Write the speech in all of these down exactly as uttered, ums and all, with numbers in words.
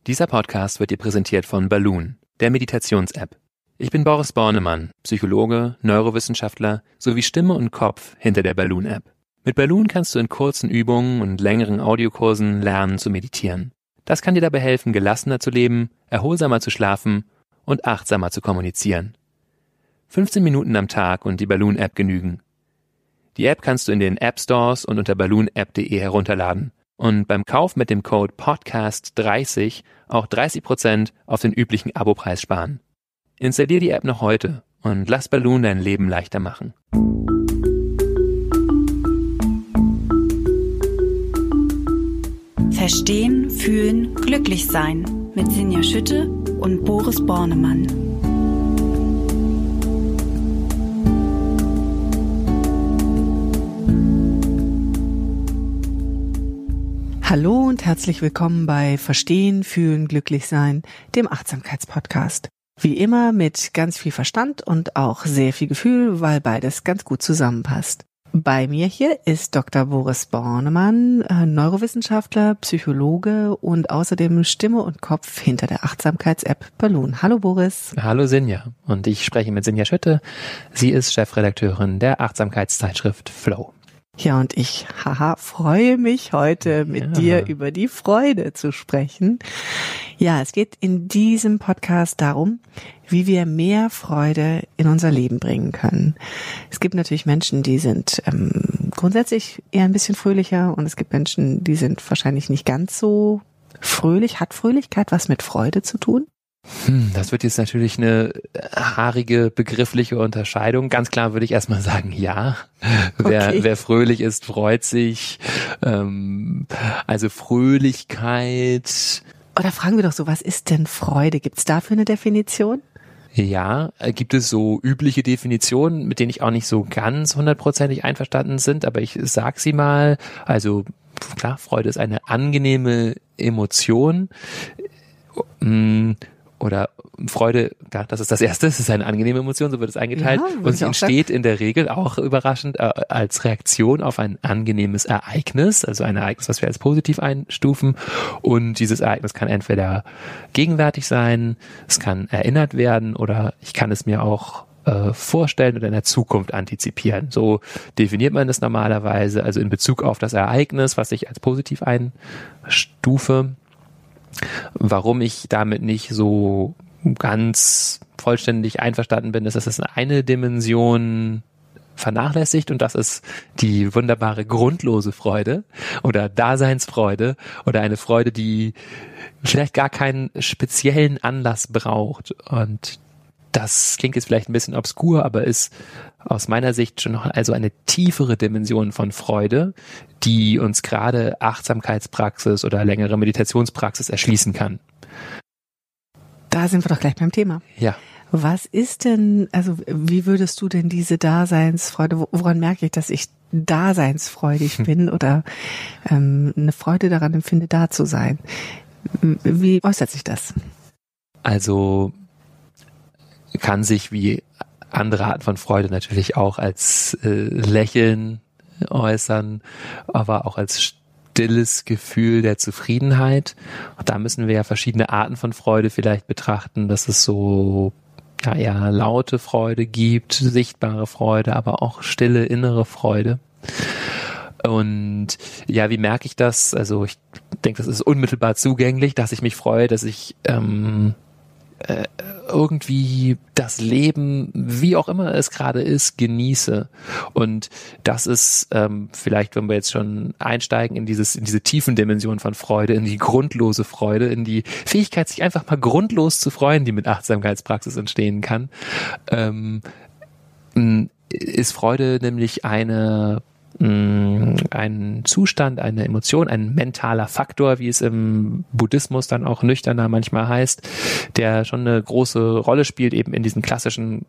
Dieser Podcast wird dir präsentiert von Balloon, der Meditations-App. Ich bin Boris Bornemann, Psychologe, Neurowissenschaftler sowie Stimme und Kopf hinter der Balloon-App. Mit Balloon kannst du in kurzen Übungen und längeren Audiokursen lernen zu meditieren. Das kann dir dabei helfen, gelassener zu leben, erholsamer zu schlafen und achtsamer zu kommunizieren. fünfzehn Minuten am Tag und die Balloon-App genügen. Die App kannst du in den App-Stores und unter balloon app punkt de herunterladen. Und beim Kauf mit dem Code Podcast dreißig auch dreißig Prozent auf den üblichen Abopreis sparen. Installier die App noch heute und lass Balloon dein Leben leichter machen. Verstehen, fühlen, glücklich sein mit Sinja Schütte und Boris Bornemann. Hallo und herzlich willkommen bei Verstehen, Fühlen, Glücklich sein, dem Achtsamkeitspodcast. Wie immer mit ganz viel Verstand und auch sehr viel Gefühl, weil beides ganz gut zusammenpasst. Bei mir hier ist Doktor Boris Bornemann, Neurowissenschaftler, Psychologe und außerdem Stimme und Kopf hinter der Achtsamkeits-App Balloon. Hallo Boris. Hallo Sinja und ich spreche mit Sinja Schütte. Sie ist Chefredakteurin der Achtsamkeitszeitschrift Flow. Ja, und ich, haha, freue mich heute mit ja. dir über die Freude zu sprechen. Ja, es geht in diesem Podcast darum, wie wir mehr Freude in unser Leben bringen können. Es gibt natürlich Menschen, die sind ähm, grundsätzlich eher ein bisschen fröhlicher und es gibt Menschen, die sind wahrscheinlich nicht ganz so fröhlich. Hat Fröhlichkeit was mit Freude zu tun? Hm, das wird jetzt natürlich eine haarige begriffliche Unterscheidung. Ganz klar würde ich erstmal sagen, ja. Wer, okay. wer fröhlich ist, freut sich. Ähm, also Fröhlichkeit. Oder fragen wir doch so, was ist denn Freude? Gibt es dafür eine Definition? Ja, gibt es so übliche Definitionen, mit denen ich auch nicht so ganz hundertprozentig einverstanden sind, aber ich sag sie mal. Also klar, Freude ist eine angenehme Emotion. Hm, Oder Freude, ja, das ist das Erste, es ist eine angenehme Emotion, so wird es eingeteilt. Ja, und sie entsteht in der Regel auch überraschend äh, als Reaktion auf ein angenehmes Ereignis, also ein Ereignis, was wir als positiv einstufen. Und dieses Ereignis kann entweder gegenwärtig sein, es kann erinnert werden oder ich kann es mir auch äh, vorstellen oder in der Zukunft antizipieren. So definiert man das normalerweise, also in Bezug auf das Ereignis, was ich als positiv einstufe. Warum ich damit nicht so ganz vollständig einverstanden bin, ist, dass es eine Dimension vernachlässigt und das ist die wunderbare grundlose Freude oder Daseinsfreude oder eine Freude, die vielleicht gar keinen speziellen Anlass braucht. Und das klingt jetzt vielleicht ein bisschen obskur, aber ist aus meiner Sicht schon noch also eine tiefere Dimension von Freude, die uns gerade Achtsamkeitspraxis oder längere Meditationspraxis erschließen kann. Da sind wir doch gleich beim Thema. Ja. Was ist denn, also wie würdest du denn diese Daseinsfreude, woran merke ich, dass ich daseinsfreudig bin oder ähm, eine Freude daran empfinde, da zu sein? Wie äußert sich das? Also kann sich wie andere Arten von Freude natürlich auch als äh, Lächeln äußern, aber auch als stilles Gefühl der Zufriedenheit. Und da müssen wir ja verschiedene Arten von Freude vielleicht betrachten, dass es so ja eher laute Freude gibt, sichtbare Freude, aber auch stille innere Freude. Und ja, wie merke ich das? Also ich denke, das ist unmittelbar zugänglich, dass ich mich freue, dass ich ähm, äh, irgendwie das Leben, wie auch immer es gerade ist, genieße. Und das ist ähm, vielleicht, wenn wir jetzt schon einsteigen in dieses, in diese tiefen Dimensionen von Freude, in die grundlose Freude, in die Fähigkeit, sich einfach mal grundlos zu freuen, die mit Achtsamkeitspraxis entstehen kann, ähm, ist Freude nämlich eine ein Zustand, eine Emotion, ein mentaler Faktor, wie es im Buddhismus dann auch nüchterner manchmal heißt, der schon eine große Rolle spielt, eben in diesen klassischen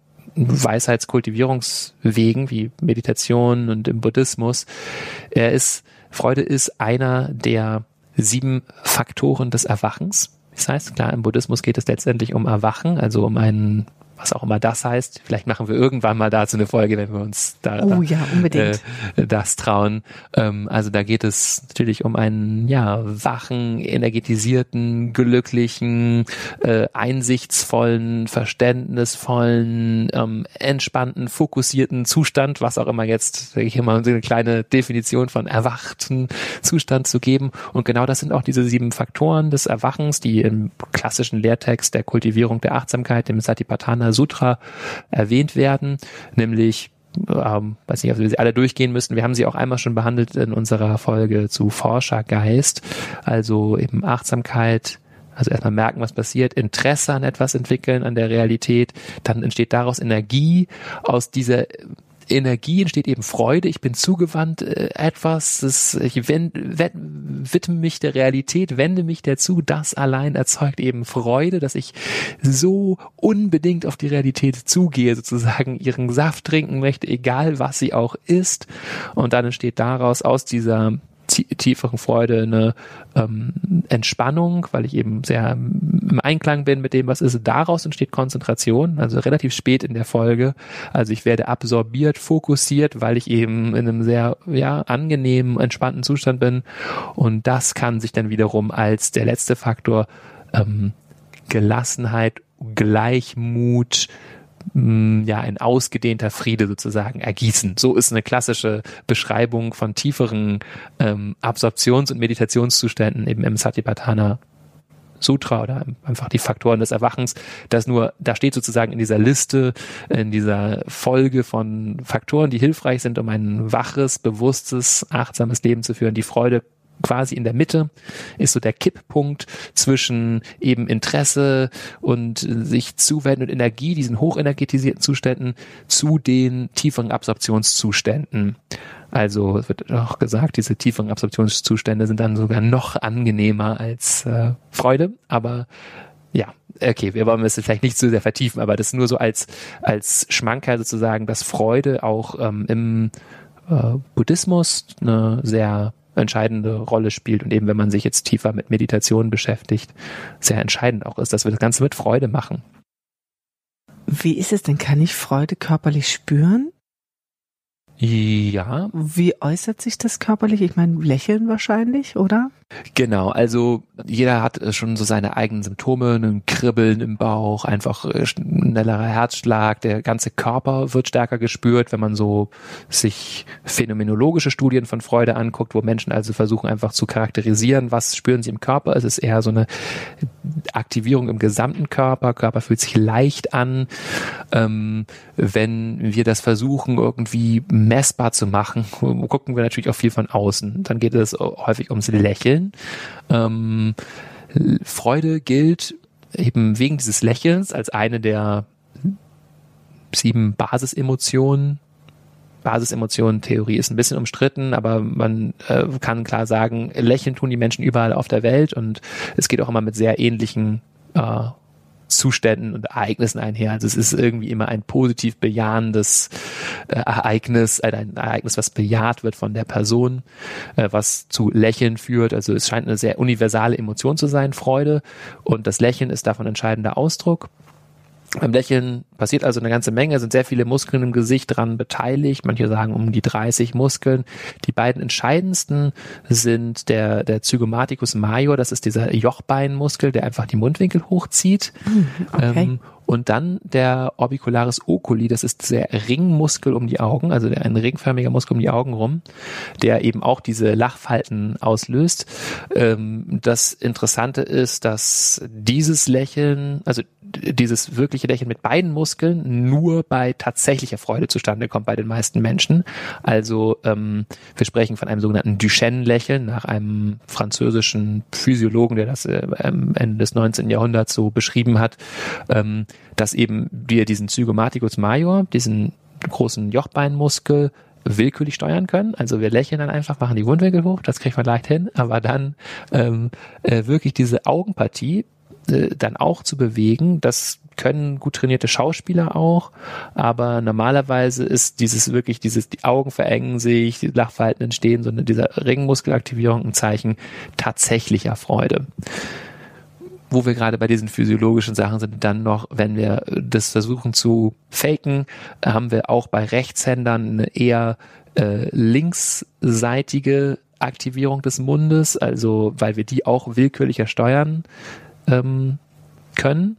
Weisheitskultivierungswegen wie Meditation und im Buddhismus. Er ist, Freude ist einer der sieben Faktoren des Erwachens. Das heißt, klar, im Buddhismus geht es letztendlich um Erwachen, also um einen was auch immer das heißt. Vielleicht machen wir irgendwann mal dazu eine Folge, wenn wir uns da, oh, ja, unbedingt. Äh, das trauen. Ähm, also da geht es natürlich um einen ja wachen, energetisierten, glücklichen, äh, einsichtsvollen, verständnisvollen, ähm, entspannten, fokussierten Zustand, was auch immer jetzt, sage ich immer, so eine kleine Definition von erwachten Zustand zu geben. Und genau das sind auch diese sieben Faktoren des Erwachens, die im klassischen Lehrtext der Kultivierung der Achtsamkeit, dem Satipatthana Sutra, erwähnt werden, nämlich, ähm, weiß nicht, ob wir sie alle durchgehen müssen. Wir haben sie auch einmal schon behandelt in unserer Folge zu Forschergeist, also eben Achtsamkeit, also erstmal merken, was passiert, Interesse an etwas entwickeln, an der Realität, dann entsteht daraus Energie, aus dieser Energie entsteht eben Freude, ich bin zugewandt äh, etwas, das, ich wend, wend, widme mich der Realität, wende mich dazu, das allein erzeugt eben Freude, dass ich so unbedingt auf die Realität zugehe, sozusagen ihren Saft trinken möchte, egal was sie auch ist, und dann entsteht daraus aus dieser tieferen Freude eine ähm, Entspannung, weil ich eben sehr im Einklang bin mit dem, was ist. Daraus entsteht Konzentration, also relativ spät in der Folge. Also ich werde absorbiert, fokussiert, weil ich eben in einem sehr ja angenehmen, entspannten Zustand bin. Und das kann sich dann wiederum als der letzte Faktor ähm, Gelassenheit, Gleichmut, ja, ein ausgedehnter Friede sozusagen ergießen. So ist eine klassische Beschreibung von tieferen ähm, Absorptions- und Meditationszuständen eben im Satipatthana Sutra oder einfach die Faktoren des Erwachens. Das nur, da steht sozusagen in dieser Liste, in dieser Folge von Faktoren, die hilfreich sind, um ein waches, bewusstes, achtsames Leben zu führen. Die Freude quasi in der Mitte ist so der Kipppunkt zwischen eben Interesse und sich zuwenden und Energie, diesen hochenergetisierten Zuständen, zu den tieferen Absorptionszuständen. Also es wird auch gesagt, diese tieferen Absorptionszustände sind dann sogar noch angenehmer als äh, Freude, aber ja, okay, wir wollen es vielleicht nicht zu sehr vertiefen, aber das nur so als als Schmankerl sozusagen, dass Freude auch ähm, im äh, Buddhismus eine sehr entscheidende Rolle spielt und eben, wenn man sich jetzt tiefer mit Meditation beschäftigt, sehr entscheidend auch ist, dass wir das Ganze mit Freude machen. Wie ist es denn? Kann ich Freude körperlich spüren? Ja. Wie äußert sich das körperlich? Ich meine, Lächeln wahrscheinlich, oder? Genau, also jeder hat schon so seine eigenen Symptome, ein Kribbeln im Bauch, einfach schnellerer Herzschlag, der ganze Körper wird stärker gespürt, wenn man so sich phänomenologische Studien von Freude anguckt, wo Menschen also versuchen einfach zu charakterisieren, was spüren sie im Körper. Es ist eher so eine Aktivierung im gesamten Körper, Körper fühlt sich leicht an. Ähm, wenn wir das versuchen irgendwie messbar zu machen, gucken wir natürlich auch viel von außen. Dann geht es häufig ums Lächeln. Ähm, Freude gilt eben wegen dieses Lächelns als eine der sieben Basisemotionen. Basisemotionen-Theorie ist ein bisschen umstritten, aber man äh, kann klar sagen, lächeln tun die Menschen überall auf der Welt und es geht auch immer mit sehr ähnlichen äh, Zuständen und Ereignissen einher. Also es ist irgendwie immer ein positiv bejahendes äh, Ereignis, äh, ein Ereignis, was bejaht wird von der Person, äh, was zu Lächeln führt. Also es scheint eine sehr universale Emotion zu sein, Freude. Und das Lächeln ist davon entscheidender Ausdruck. Beim Lächeln passiert also eine ganze Menge, sind sehr viele Muskeln im Gesicht dran beteiligt, manche sagen um die dreißig Muskeln. Die beiden entscheidendsten sind der, der Zygomaticus major, das ist dieser Jochbeinmuskel, der einfach die Mundwinkel hochzieht. Okay. Ähm, und dann der Orbicularis oculi, das ist der Ringmuskel um die Augen, also der, ein ringförmiger Muskel um die Augen rum, der eben auch diese Lachfalten auslöst. Ähm, das Interessante ist, dass dieses Lächeln, also dieses wirkliche Lächeln mit beiden Muskeln nur bei tatsächlicher Freude zustande kommt bei den meisten Menschen. Also ähm, wir sprechen von einem sogenannten Duchenne-Lächeln nach einem französischen Physiologen, der das äh, am Ende des neunzehnten Jahrhunderts so beschrieben hat, ähm, dass eben wir diesen Zygomaticus major, diesen großen Jochbeinmuskel, willkürlich steuern können. Also wir lächeln dann einfach, machen die Mundwinkel hoch, das kriegt man leicht hin, aber dann ähm, äh, wirklich diese Augenpartie äh, dann auch zu bewegen, das können gut trainierte Schauspieler auch, aber normalerweise ist dieses wirklich, dieses, die Augen verengen sich, die Lachfalten entstehen, sondern dieser Ringmuskelaktivierung ein Zeichen tatsächlicher Freude. wo wir gerade bei diesen physiologischen Sachen sind, dann noch, wenn wir das versuchen zu faken, haben wir auch bei Rechtshändern eine eher äh, linksseitige Aktivierung des Mundes, also weil wir die auch willkürlicher steuern ähm, können.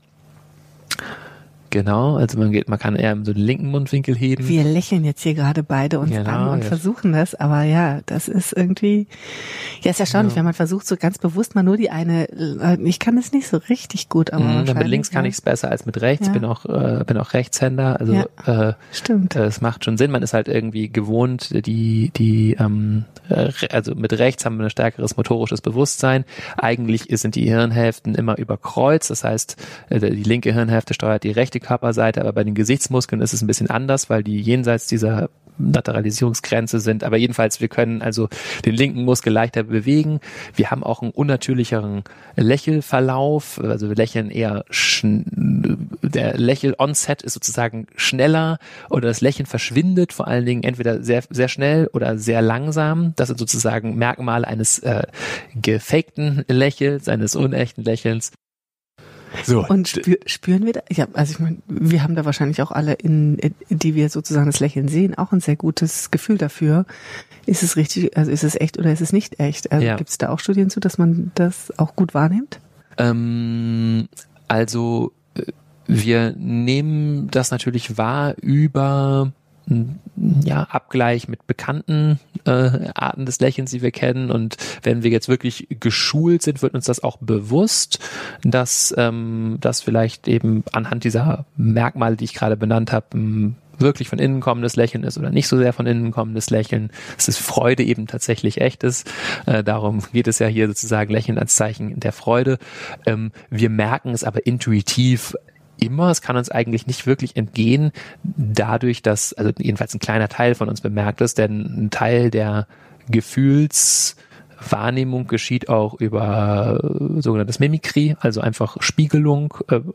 Genau, also man geht, man kann eher so den linken Mundwinkel heben. Wir lächeln jetzt hier gerade beide uns genau, an und ja. versuchen das, aber ja, das ist irgendwie, ja, ist erstaunlich, ja. wenn man versucht, so ganz bewusst mal nur die eine, ich kann das nicht so richtig gut, aber mhm, mit links kann ja. ich es besser als mit rechts, ja. bin auch äh, bin auch Rechtshänder, also ja, äh, stimmt. Es macht schon Sinn, man ist halt irgendwie gewohnt, die die ähm, also mit rechts haben wir ein stärkeres motorisches Bewusstsein. Eigentlich sind die Hirnhälften immer überkreuzt, das heißt, die linke Hirnhälfte steuert die rechte Körperseite, aber bei den Gesichtsmuskeln ist es ein bisschen anders, weil die jenseits dieser Lateralisierungsgrenze sind, aber jedenfalls, wir können also den linken Muskel leichter bewegen. Wir haben auch einen unnatürlicheren Lächelverlauf, also wir lächeln eher, schn- der Lächel-Onset ist sozusagen schneller oder das Lächeln verschwindet vor allen Dingen entweder sehr, sehr schnell oder sehr langsam. Das sind sozusagen Merkmale eines äh, gefakten Lächels, eines unechten Lächelns. So. Und spür, spüren wir da, ja, also ich meine, wir haben da wahrscheinlich auch alle, in, in die wir sozusagen das Lächeln sehen, auch ein sehr gutes Gefühl dafür. Ist es richtig, also ist es echt oder ist es nicht echt? Also ja. gibt es da auch Studien zu, dass man das auch gut wahrnimmt? Ähm, also wir nehmen das natürlich wahr über ja, Abgleich mit bekannten äh, Arten des Lächelns, die wir kennen, und wenn wir jetzt wirklich geschult sind, wird uns das auch bewusst, dass ähm, das vielleicht eben anhand dieser Merkmale, die ich gerade benannt habe, m, wirklich von innen kommendes Lächeln ist oder nicht so sehr von innen kommendes Lächeln. Es ist Freude eben tatsächlich echtes. Äh, darum geht es ja hier sozusagen, Lächeln als Zeichen der Freude. Ähm, wir merken es aber intuitiv immer, es kann uns eigentlich nicht wirklich entgehen, dadurch, dass, also jedenfalls ein kleiner Teil von uns bemerkt es, denn ein Teil der Gefühlswahrnehmung geschieht auch über sogenanntes Mimikry, also einfach Spiegelung.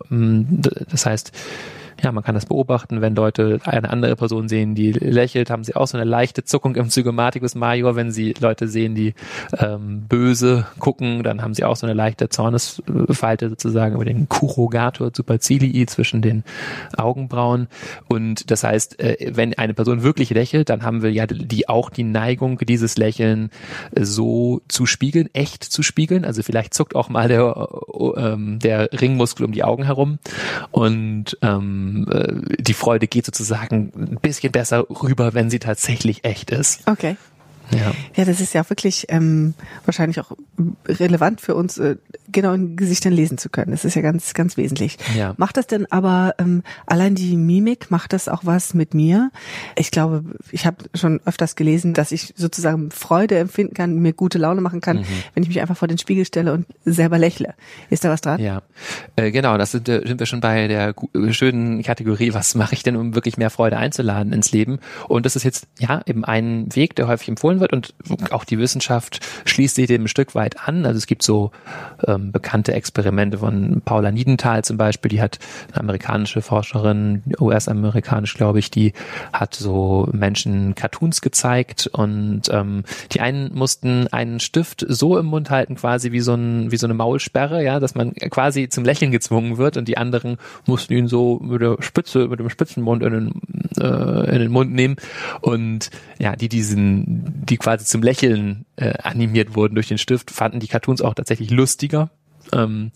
Das heißt, ja, man kann das beobachten, wenn Leute eine andere Person sehen, die lächelt, haben sie auch so eine leichte Zuckung im Zygomaticus major. Wenn sie Leute sehen, die ähm, böse gucken, dann haben sie auch so eine leichte Zornesfalte sozusagen über den Curogator supercilii zwischen den Augenbrauen. Und das heißt, äh, wenn eine Person wirklich lächelt, dann haben wir ja die auch die Neigung, dieses Lächeln äh, so zu spiegeln, echt zu spiegeln. Also vielleicht zuckt auch mal der, äh, der Ringmuskel um die Augen herum und ähm, die Freude geht sozusagen ein bisschen besser rüber, wenn sie tatsächlich echt ist. Okay. Ja. Ja, das ist ja wirklich ähm, wahrscheinlich auch relevant für uns, äh, genau in Gesichtern lesen zu können. Das ist ja ganz, ganz wesentlich. Ja. Macht das denn aber ähm, allein die Mimik, macht das auch was mit mir? Ich glaube, ich habe schon öfters gelesen, dass ich sozusagen Freude empfinden kann, mir gute Laune machen kann, mhm. wenn ich mich einfach vor den Spiegel stelle und selber lächle. Ist da was dran? Ja, äh, genau. Das sind, sind wir schon bei der schönen Kategorie, was mache ich denn, um wirklich mehr Freude einzuladen ins Leben? Und das ist jetzt ja eben ein Weg, der häufig empfohlen wird, und auch die Wissenschaft schließt sich dem ein Stück weit an. Also es gibt so ähm, bekannte Experimente von Paula Niedenthal zum Beispiel, die hat eine amerikanische Forscherin, U S-amerikanisch glaube ich, die hat so Menschen Cartoons gezeigt, und ähm, die einen mussten einen Stift so im Mund halten, quasi wie so ein wie so eine Maulsperre, ja, dass man quasi zum Lächeln gezwungen wird, und die anderen mussten ihn so mit der Spitze, mit dem Spitzenmund in den, äh, in den Mund nehmen, und ja, die diesen die quasi zum Lächeln äh, animiert wurden durch den Stift, fanden die Cartoons auch tatsächlich lustiger. Ähm,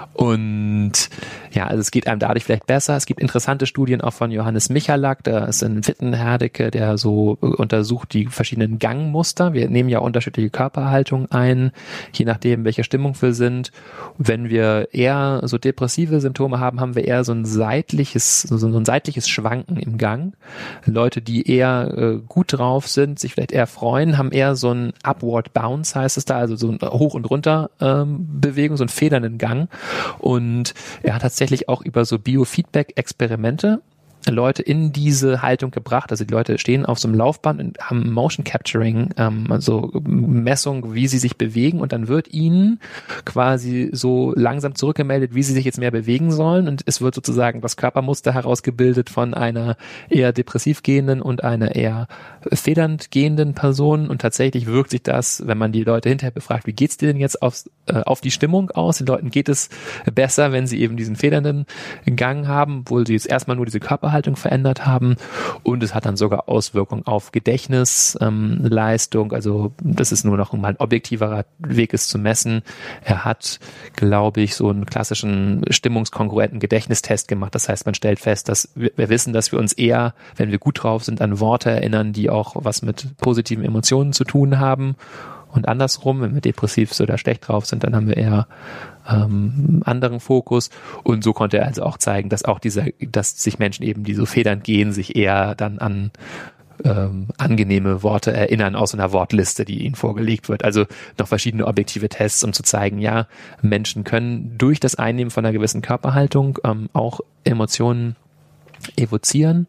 und ja, also es geht einem dadurch vielleicht besser. Es gibt interessante Studien auch von Johannes Michalak, da ist ein Wittenherdecke, der so untersucht die verschiedenen Gangmuster. Wir nehmen ja unterschiedliche Körperhaltungen ein, je nachdem, welche Stimmung wir sind. Wenn wir eher so depressive Symptome haben, haben wir eher so ein seitliches, so ein seitliches Schwanken im Gang. Leute, die eher äh, gut drauf sind, sich vielleicht eher freuen, haben eher so ein Upward Bounce, heißt es da, also so ein Hoch- und Runter ähm, Bewegung, so ein federnden Gang. Und er hat tatsächlich auch über so Biofeedback-Experimente Leute in diese Haltung gebracht. Also die Leute stehen auf so einem Laufband und haben Motion Capturing, ähm, also Messung, wie sie sich bewegen, und dann wird ihnen quasi so langsam zurückgemeldet, wie sie sich jetzt mehr bewegen sollen, und es wird sozusagen das Körpermuster herausgebildet von einer eher depressiv gehenden und einer eher federnd gehenden Person, und tatsächlich wirkt sich das, wenn man die Leute hinterher befragt, wie geht's dir denn jetzt aufs, äh, auf die Stimmung aus? Den Leuten geht es besser, wenn sie eben diesen federnden Gang haben, obwohl sie jetzt erstmal nur diese Körperhaltung verändert haben, und es hat dann sogar Auswirkungen auf Gedächtnisleistung, ähm, also das ist nur noch mal ein objektiverer Weg, es zu messen. Er hat, glaube ich, so einen klassischen stimmungskongruenten Gedächtnistest gemacht. Das heißt, man stellt fest, dass wir, wir wissen, dass wir uns eher, wenn wir gut drauf sind, an Worte erinnern, die auch was mit positiven Emotionen zu tun haben. Und andersrum, wenn wir depressiv oder schlecht drauf sind, dann haben wir eher ähm, anderen Fokus. Und so konnte er also auch zeigen, dass auch dieser, dass sich Menschen eben, die so federnd gehen, sich eher dann an ähm, angenehme Worte erinnern aus einer Wortliste, die ihnen vorgelegt wird. Also noch verschiedene objektive Tests, um zu zeigen, ja, Menschen können durch das Einnehmen von einer gewissen Körperhaltung ähm, auch Emotionen evozieren.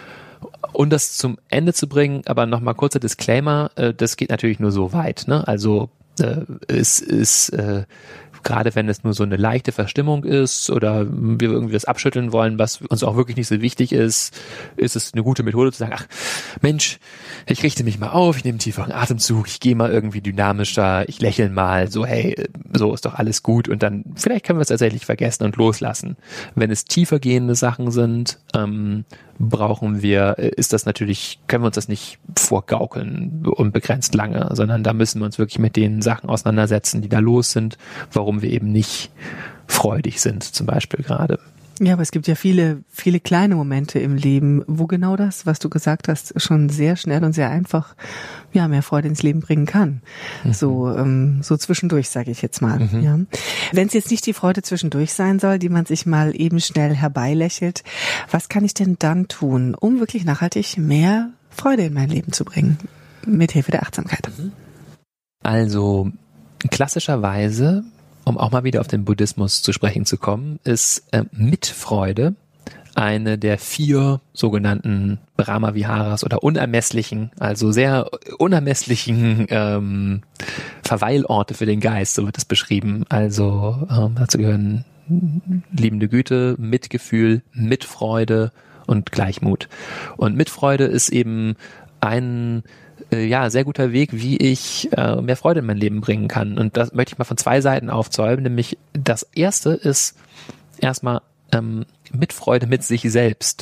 Und das zum Ende zu bringen, aber nochmal kurzer Disclaimer, äh, das geht natürlich nur so weit, ne? Also äh, es ist äh, gerade wenn es nur so eine leichte Verstimmung ist oder wir irgendwie das abschütteln wollen, was uns auch wirklich nicht so wichtig ist, ist es eine gute Methode zu sagen, ach Mensch, ich richte mich mal auf, ich nehme einen tieferen Atemzug, ich gehe mal irgendwie dynamischer, ich lächle mal, so hey, so ist doch alles gut, und dann vielleicht können wir es tatsächlich vergessen und loslassen. Wenn es tiefer gehende Sachen sind, ähm, brauchen wir, ist das natürlich, können wir uns das nicht vorgaukeln unbegrenzt lange, sondern da müssen wir uns wirklich mit den Sachen auseinandersetzen, die da los sind, warum wir eben nicht freudig sind, zum Beispiel gerade. Ja, aber es gibt ja viele, viele kleine Momente im Leben, wo genau das, was du gesagt hast, schon sehr schnell und sehr einfach, ja, mehr Freude ins Leben bringen kann. Mhm. So, ähm, so zwischendurch, sage ich jetzt mal. Mhm. Ja. Wenn es jetzt nicht die Freude zwischendurch sein soll, die man sich mal eben schnell herbeilächelt, was kann ich denn dann tun, um wirklich nachhaltig mehr Freude in mein Leben zu bringen, mit Hilfe der Achtsamkeit? Also klassischerweise, um auch mal wieder auf den Buddhismus zu sprechen zu kommen, ist äh, Mitfreude eine der vier sogenannten Brahma-Viharas oder unermesslichen, also sehr unermesslichen ähm, Verweilorte für den Geist, so wird es beschrieben. Also ähm, dazu gehören liebende Güte, Mitgefühl, Mitfreude und Gleichmut. Und Mitfreude ist eben ein ja, sehr guter Weg, wie ich äh, mehr Freude in mein Leben bringen kann. Und das möchte ich mal von zwei Seiten aufzäumen. Nämlich das erste ist erstmal ähm, Mitfreude mit sich selbst.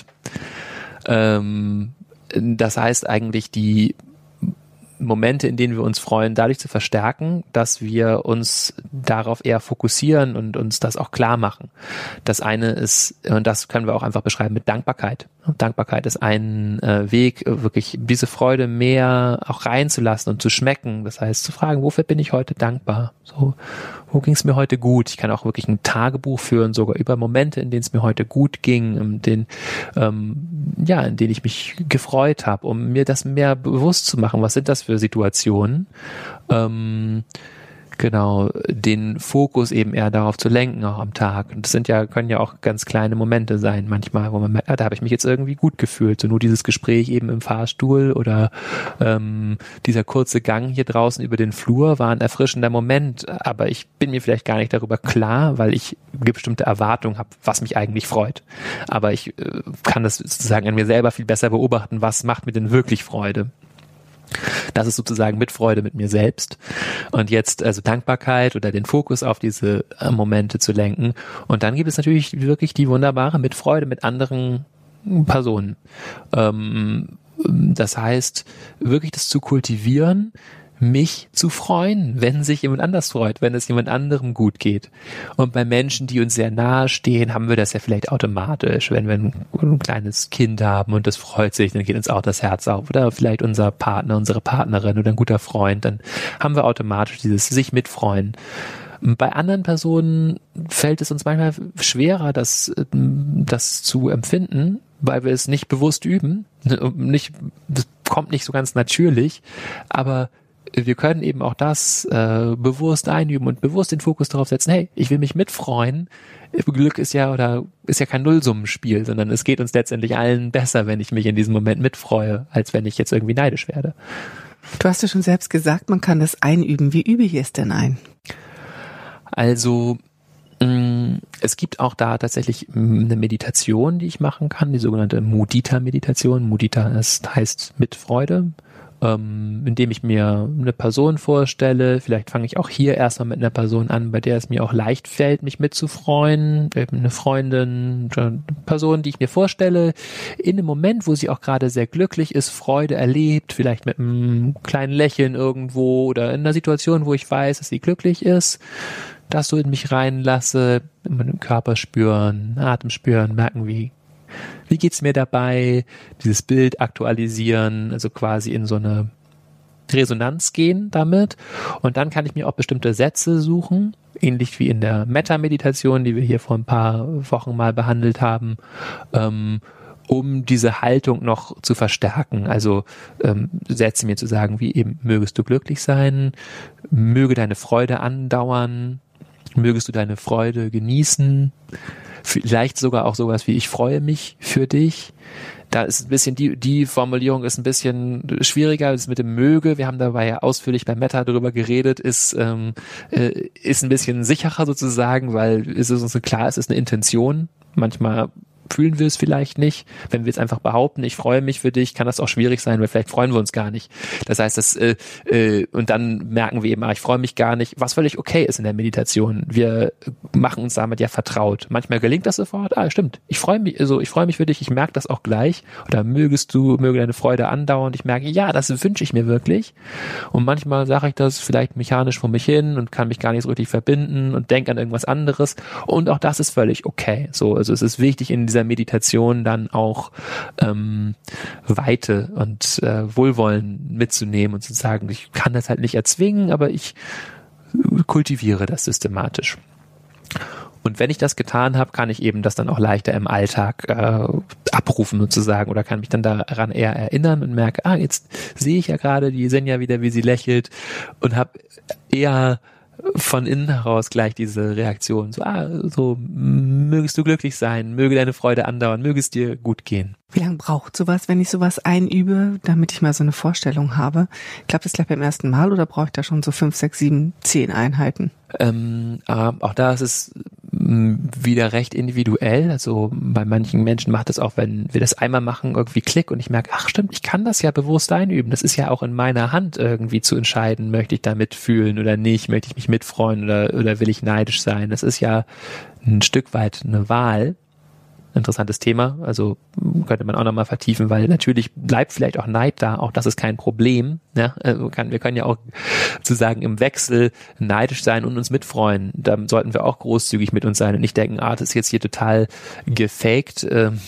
Ähm, das heißt eigentlich die Momente, in denen wir uns freuen, dadurch zu verstärken, dass wir uns darauf eher fokussieren und uns das auch klar machen. Das eine ist, und das können wir auch einfach beschreiben mit Dankbarkeit. Dankbarkeit ist ein äh, Weg, wirklich diese Freude mehr auch reinzulassen und zu schmecken. Das heißt, zu fragen, wofür bin ich heute dankbar? So, wo ging es mir heute gut? Ich kann auch wirklich ein Tagebuch führen, sogar über Momente, in denen es mir heute gut ging, in denen, ähm, ja, in denen ich mich gefreut habe, um mir das mehr bewusst zu machen. Was sind das für Situationen? Ähm, Genau, den Fokus eben eher darauf zu lenken, auch am Tag. Und das sind ja, können ja auch ganz kleine Momente sein, manchmal, wo man merkt, ah, da habe ich mich jetzt irgendwie gut gefühlt. So nur dieses Gespräch eben im Fahrstuhl oder ähm, dieser kurze Gang hier draußen über den Flur war ein erfrischender Moment, aber ich bin mir vielleicht gar nicht darüber klar, weil ich eine bestimmte Erwartung habe, was mich eigentlich freut. Aber ich äh, kann das sozusagen an mir selber viel besser beobachten, was macht mir denn wirklich Freude. Das ist sozusagen Mitfreude mit mir selbst. Und jetzt also Dankbarkeit oder den Fokus auf diese äh, Momente zu lenken. Und dann gibt es natürlich wirklich die wunderbare Mitfreude mit anderen Personen. Ähm, das heißt, wirklich das zu kultivieren, mich zu freuen, wenn sich jemand anders freut, wenn es jemand anderem gut geht. Und bei Menschen, die uns sehr nahe stehen, haben wir das ja vielleicht automatisch. Wenn wir ein, ein kleines Kind haben und das freut sich, dann geht uns auch das Herz auf. Oder vielleicht unser Partner, unsere Partnerin oder ein guter Freund, dann haben wir automatisch dieses sich mitfreuen. Bei anderen Personen fällt es uns manchmal schwerer, das, das zu empfinden, weil wir es nicht bewusst üben. Nicht, das kommt nicht so ganz natürlich, aber wir können eben auch das äh, bewusst einüben und bewusst den Fokus darauf setzen, hey, ich will mich mitfreuen. Glück ist ja oder ist ja kein Nullsummenspiel, sondern es geht uns letztendlich allen besser, wenn ich mich in diesem Moment mitfreue, als wenn ich jetzt irgendwie neidisch werde. Du hast ja schon selbst gesagt, man kann das einüben. Wie übe ich es denn ein? Also mh, es gibt auch da tatsächlich mh, eine Meditation, die ich machen kann, die sogenannte Mudita-Meditation. Mudita ist, heißt mit Freude. Ähm, indem ich mir eine Person vorstelle, vielleicht fange ich auch hier erstmal mit einer Person an, bei der es mir auch leicht fällt, mich mitzufreuen, eben eine Freundin, eine Person, die ich mir vorstelle, in einem Moment, wo sie auch gerade sehr glücklich ist, Freude erlebt, vielleicht mit einem kleinen Lächeln irgendwo oder in einer Situation, wo ich weiß, dass sie glücklich ist, das so in mich reinlasse, in meinem Körper spüren, Atem spüren, merken, wie Wie geht's mir dabei? Dieses Bild aktualisieren, also quasi in so eine Resonanz gehen damit. Und dann kann ich mir auch bestimmte Sätze suchen, ähnlich wie in der Metta-Meditation, die wir hier vor ein paar Wochen mal behandelt haben, ähm, um diese Haltung noch zu verstärken. Also ähm, Sätze mir zu sagen, wie eben, mögest du glücklich sein, möge deine Freude andauern, mögest du deine Freude genießen, vielleicht sogar auch sowas wie ich freue mich für dich. Da ist ein bisschen, die, die Formulierung ist ein bisschen schwieriger, das mit dem möge, wir haben dabei ja ausführlich bei Metta darüber geredet, ist, ähm, äh, ist ein bisschen sicherer sozusagen, weil es ist uns klar, es ist eine Intention. Manchmal fühlen wir es vielleicht nicht. Wenn wir jetzt einfach behaupten, ich freue mich für dich, kann das auch schwierig sein, weil vielleicht freuen wir uns gar nicht. Das heißt, das äh, äh, und dann merken wir eben, ah, ich freue mich gar nicht, was völlig okay ist in der Meditation. Wir machen uns damit ja vertraut. Manchmal gelingt das sofort, ah, stimmt, ich freue mich, also ich freue mich für dich, ich merke das auch gleich. Oder mögest du, möge deine Freude andauern. Ich merke, ja, das wünsche ich mir wirklich. Und manchmal sage ich das vielleicht mechanisch vor mich hin und kann mich gar nicht so richtig verbinden und denke an irgendwas anderes. Und auch das ist völlig okay. So, also es ist wichtig, in dieser Meditation dann auch ähm, Weite und äh, Wohlwollen mitzunehmen und zu sagen, ich kann das halt nicht erzwingen, aber ich kultiviere das systematisch. Und wenn ich das getan habe, kann ich eben das dann auch leichter im Alltag äh, abrufen sozusagen oder kann mich dann daran eher erinnern und merke, ah, jetzt sehe ich ja gerade die Senja wieder, wie sie lächelt und habe eher von innen heraus gleich diese Reaktion, so, ah, so, mögest du glücklich sein, möge deine Freude andauern, möge es dir gut gehen. Wie lange braucht sowas, wenn ich sowas einübe, damit ich mal so eine Vorstellung habe? Klappt das gleich beim ersten Mal oder brauche ich da schon so fünf, sechs, sieben, zehn Einheiten? Ähm, äh, auch da ist es mh, wieder recht individuell. Also bei manchen Menschen macht es auch, wenn wir das einmal machen, irgendwie Klick und ich merke, ach stimmt, ich kann das ja bewusst einüben. Das ist ja auch in meiner Hand irgendwie zu entscheiden, möchte ich da mitfühlen oder nicht, möchte ich mich mitfreuen oder, oder will ich neidisch sein. Das ist ja ein Stück weit eine Wahl. Interessantes Thema, also könnte man auch nochmal vertiefen, weil natürlich bleibt vielleicht auch Neid da, auch das ist kein Problem. Ja? Also kann, wir können ja auch sozusagen im Wechsel neidisch sein und uns mitfreuen. Da sollten wir auch großzügig mit uns sein und nicht denken, ah, das ist jetzt hier total gefaked. Ähm,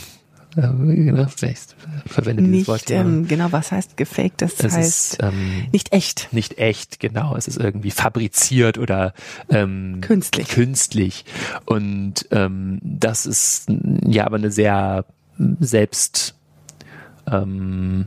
äh, vielleicht verwende dieses nicht, Wort. Ähm, genau, was heißt gefaked? Das es heißt ist, ähm, nicht echt. Nicht echt, genau. Es ist irgendwie fabriziert oder ähm, künstlich. Künstlich. Und ähm, das ist ja aber eine sehr selbst ähm,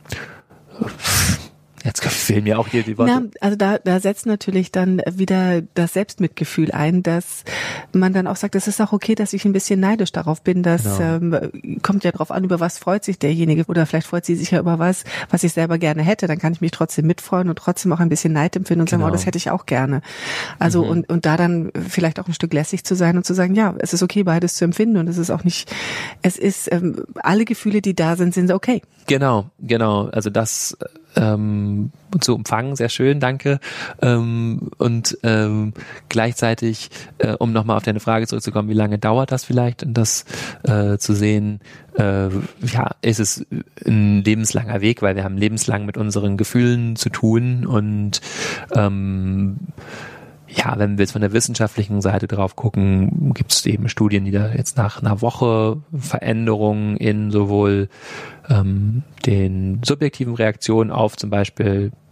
jetzt fehlen mir auch hier die Worte. Na, also da, da setzt natürlich dann wieder das Selbstmitgefühl ein, dass man dann auch sagt, es ist auch okay, dass ich ein bisschen neidisch darauf bin, dass genau. ähm, kommt ja drauf an, über was freut sich derjenige oder vielleicht freut sie sich ja über was, was ich selber gerne hätte, dann kann ich mich trotzdem mitfreuen und trotzdem auch ein bisschen Neid empfinden und genau. sagen, oh, das hätte ich auch gerne. Also mhm. und und da dann vielleicht auch ein Stück lässig zu sein und zu sagen, ja, es ist okay, beides zu empfinden und es ist auch nicht, es ist, ähm, alle Gefühle, die da sind, sind okay. Genau, genau, also das ähm, zu umfangen, sehr schön, danke. Ähm, und ähm, gleichzeitig, äh, um nochmal auf deine Frage zurückzukommen, wie lange dauert das vielleicht, und das äh, zu sehen, äh, ja, ist es ein lebenslanger Weg, weil wir haben lebenslang mit unseren Gefühlen zu tun und ähm, ja, wenn wir jetzt von der wissenschaftlichen Seite drauf gucken, gibt es eben Studien, die da jetzt nach einer Woche Veränderungen in sowohl ähm, den subjektiven Reaktionen auf zum Beispiel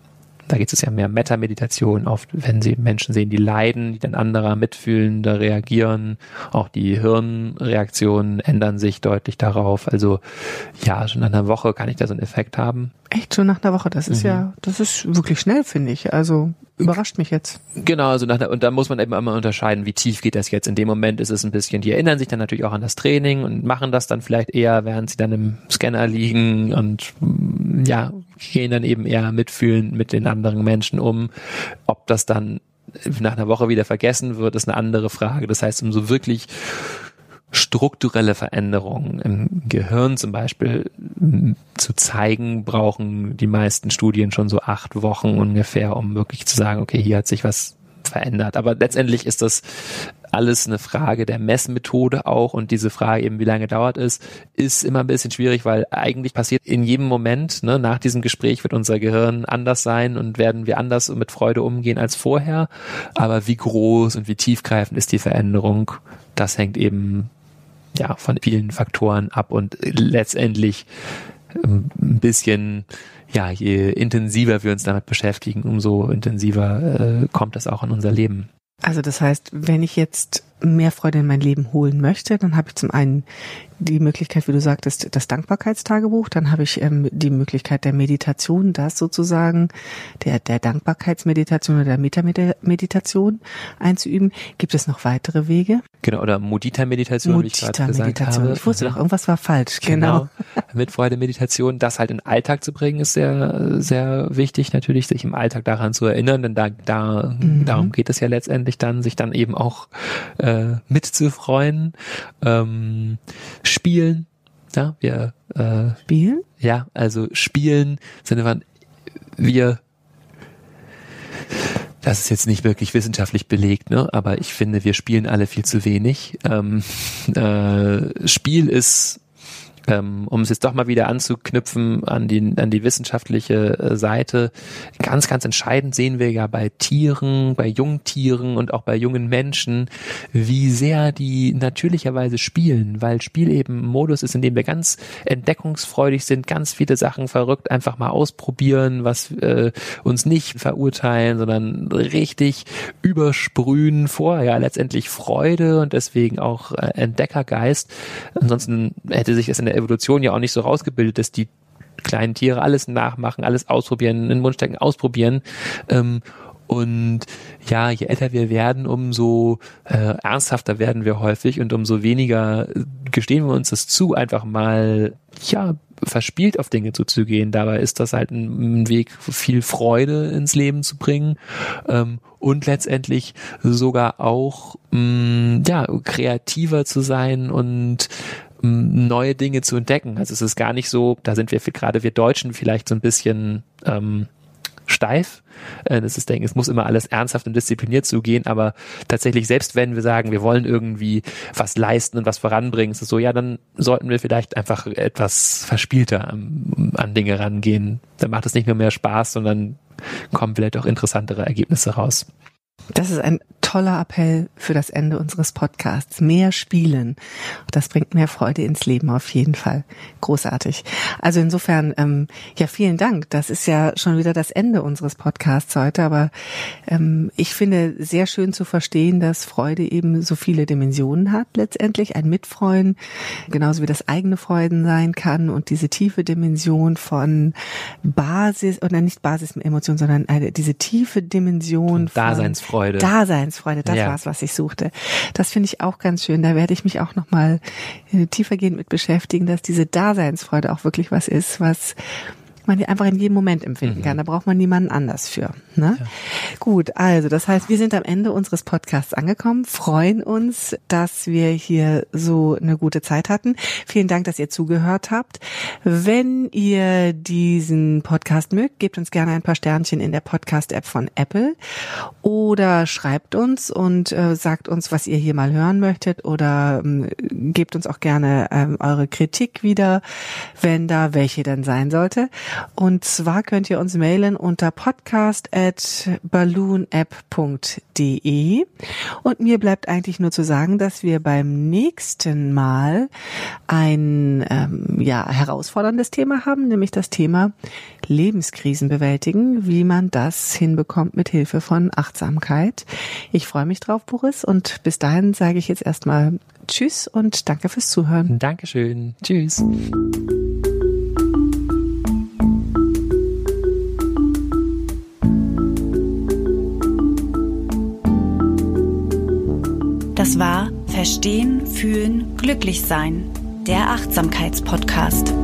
da geht es ja mehr Meta-Meditation, oft wenn sie Menschen sehen, die leiden, die dann anderer mitfühlender reagieren, auch die Hirnreaktionen ändern sich deutlich darauf. Also ja, schon nach einer Woche kann ich da so einen Effekt haben. Echt, schon nach einer Woche, das ist mhm. ja, das ist wirklich schnell, finde ich. Also überrascht mich jetzt. Genau, also nach, und da muss man eben immer unterscheiden, wie tief geht das jetzt. In dem Moment ist es ein bisschen, die erinnern sich dann natürlich auch an das Training und machen das dann vielleicht eher, während sie dann im Scanner liegen und ja, gehen dann eben eher mitfühlend mit den anderen Menschen um. Ob das dann nach einer Woche wieder vergessen wird, ist eine andere Frage. Das heißt, um so wirklich strukturelle Veränderungen im Gehirn zum Beispiel zu zeigen, brauchen die meisten Studien schon so acht Wochen ungefähr, um wirklich zu sagen, okay, hier hat sich was verändert. Aber letztendlich ist das alles eine Frage der Messmethode auch, und diese Frage eben, wie lange dauert es, ist immer ein bisschen schwierig, weil eigentlich passiert in jedem Moment, ne, nach diesem Gespräch wird unser Gehirn anders sein und werden wir anders mit Freude umgehen als vorher. Aber wie groß und wie tiefgreifend ist die Veränderung, das hängt eben ja von vielen Faktoren ab, und letztendlich ein bisschen, ja, je intensiver wir uns damit beschäftigen, umso intensiver äh, kommt das auch in unser Leben. Also das heißt, wenn ich jetzt mehr Freude in mein Leben holen möchte, dann habe ich zum einen die Möglichkeit, wie du sagtest, das Dankbarkeitstagebuch, dann habe ich ähm, die Möglichkeit der Meditation, das sozusagen der der Dankbarkeitsmeditation oder der Meta-Meditation einzuüben. Gibt es noch weitere Wege? Genau, oder Mudita-Meditation, wie ich gerade gesagt habe. Ich wusste doch, irgendwas war falsch. Genau. genau. Mitfreude-Meditation, das halt in den Alltag zu bringen, ist sehr, sehr wichtig natürlich, sich im Alltag daran zu erinnern, denn da, da mhm. darum geht es ja letztendlich dann, sich dann eben auch äh, mitzufreuen. Ähm, Spielen, ja, wir äh, Spielen? Ja, also spielen, Sinne von wir, das ist jetzt nicht wirklich wissenschaftlich belegt, ne? Aber ich finde, wir spielen alle viel zu wenig. Ähm, äh, Spiel ist, ähm, um es jetzt doch mal wieder anzuknüpfen an die, an die wissenschaftliche äh, Seite, ganz, ganz entscheidend sehen wir ja bei Tieren, bei Jungtieren und auch bei jungen Menschen, wie sehr die natürlicherweise spielen, weil Spiel eben ein Modus ist, in dem wir ganz entdeckungsfreudig sind, ganz viele Sachen verrückt einfach mal ausprobieren, was äh, uns nicht verurteilen, sondern richtig übersprühen vor, ja, letztendlich Freude und deswegen auch äh, Entdeckergeist. Ansonsten hätte sich das in der Evolution ja auch nicht so rausgebildet, dass die kleinen Tiere alles nachmachen, alles ausprobieren, in den Mund stecken, ausprobieren. Ähm, und ja, je älter wir werden, umso äh, ernsthafter werden wir häufig und umso weniger gestehen wir uns das zu, einfach mal ja verspielt auf Dinge zuzugehen. Dabei ist das halt ein, ein Weg, viel Freude ins Leben zu bringen ähm, und letztendlich sogar auch mh, ja kreativer zu sein und neue Dinge zu entdecken. Also es ist gar nicht so, da sind wir gerade wir Deutschen vielleicht so ein bisschen ähm, steif. Äh, das ist, denke ich, es muss immer alles ernsthaft und diszipliniert zugehen, aber tatsächlich, selbst wenn wir sagen, wir wollen irgendwie was leisten und was voranbringen, ist es so, ja, dann sollten wir vielleicht einfach etwas verspielter an, an Dinge rangehen. Dann macht es nicht nur mehr Spaß, sondern kommen vielleicht auch interessantere Ergebnisse raus. Das ist ein toller Appell für das Ende unseres Podcasts. Mehr spielen. Das bringt mehr Freude ins Leben auf jeden Fall. Großartig. Also insofern, ähm, ja, vielen Dank. Das ist ja schon wieder das Ende unseres Podcasts heute, aber ähm, ich finde sehr schön zu verstehen, dass Freude eben so viele Dimensionen hat letztendlich. Ein Mitfreuen, genauso wie das eigene Freuden sein kann, und diese tiefe Dimension von Basis, oder nicht Basis-Emotion, sondern eine, diese tiefe Dimension von Daseinsfreude. Daseinsfreude, das ja. war's, was ich suchte. Das finde ich auch ganz schön. Da werde ich mich auch nochmal tiefergehend mit beschäftigen, dass diese Daseinsfreude auch wirklich was ist, was man die einfach in jedem Moment empfinden mhm. kann. Da braucht man niemanden anders für. Ne? Ja. Gut, also das heißt, wir sind am Ende unseres Podcasts angekommen, freuen uns, dass wir hier so eine gute Zeit hatten. Vielen Dank, dass ihr zugehört habt. Wenn ihr diesen Podcast mögt, gebt uns gerne ein paar Sternchen in der Podcast-App von Apple oder schreibt uns und äh, sagt uns, was ihr hier mal hören möchtet, oder ähm, gebt uns auch gerne ähm, eure Kritik wieder, wenn da welche dann sein sollte. Und zwar könnt ihr uns mailen unter podcast at balloonapp punkt de. Und mir bleibt eigentlich nur zu sagen, dass wir beim nächsten Mal ein ähm, ja herausforderndes Thema haben, nämlich das Thema Lebenskrisen bewältigen, wie man das hinbekommt mit Hilfe von Achtsamkeit. Ich freue mich drauf, Boris, und bis dahin sage ich jetzt erstmal Tschüss und danke fürs Zuhören. Dankeschön. Tschüss. Das war Verstehen, Fühlen, Glücklich sein, der Achtsamkeitspodcast.